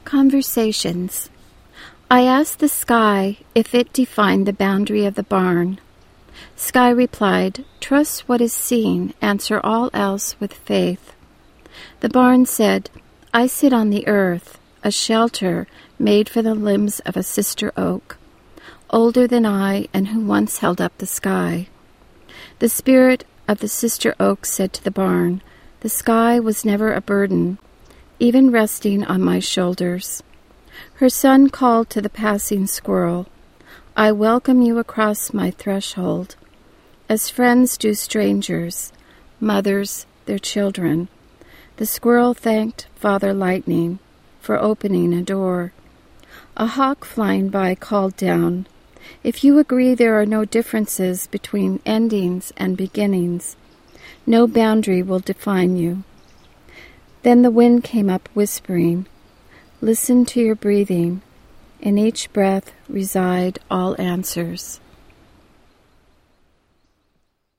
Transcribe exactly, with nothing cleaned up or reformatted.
Conversations. I asked the sky if it defined the boundary of the barn. Sky replied, "Trust what is seen, answer all else with faith." The barn said, "I sit on the earth, a shelter made for the limbs of a sister oak, older than I and who once held up the sky." The spirit of the sister oak said to the barn, "The sky was never a burden, even resting on my shoulders." Her son called to the passing squirrel, "I welcome you across my threshold, as friends do strangers, mothers their children." The squirrel thanked Father Lightning for opening a door. A hawk flying by called down, "If you agree there are no differences between endings and beginnings, no boundary will define you." Then the wind came up whispering, "Listen to your breathing. In each breath reside all answers."